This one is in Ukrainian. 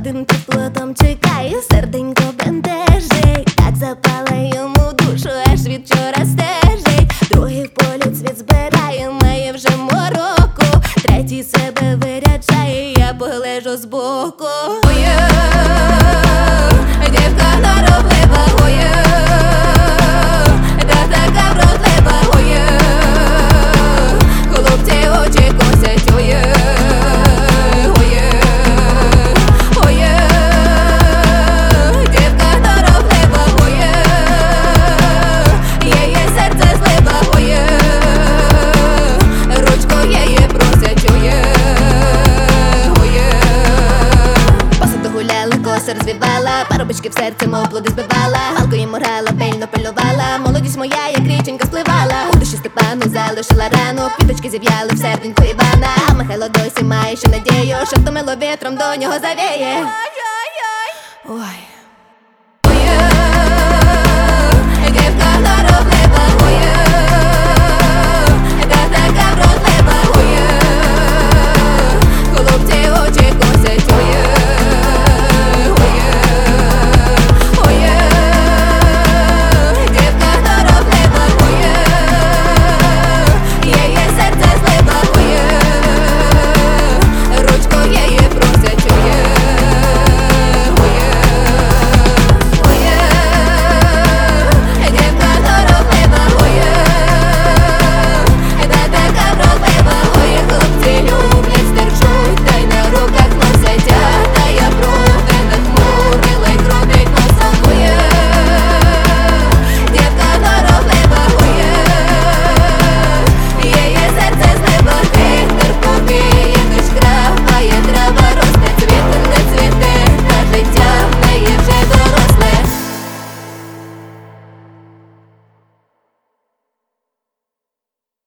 один під плотом чекає, серденько бентежить, так запала йому душу, аж від вчора стежить. Другий в полі цвіт збирає, має вже мороку, третій себе виряджає, я поглежу збоку. Ой-е, дівка норовлива, ой-е, та така вродлива, ой-е, хлопці очі косять, ой-е. Розвівала, парубочки в серці, мов плоди збивала, галку їм грала, пильно пильнувала. Молодість моя, як річенька спливала, у душі Степану залишила рану, квіточки зів'яли в серденьку Івана. А Михайло досі має ще надію, що втомило вітром до нього завіє. Ой.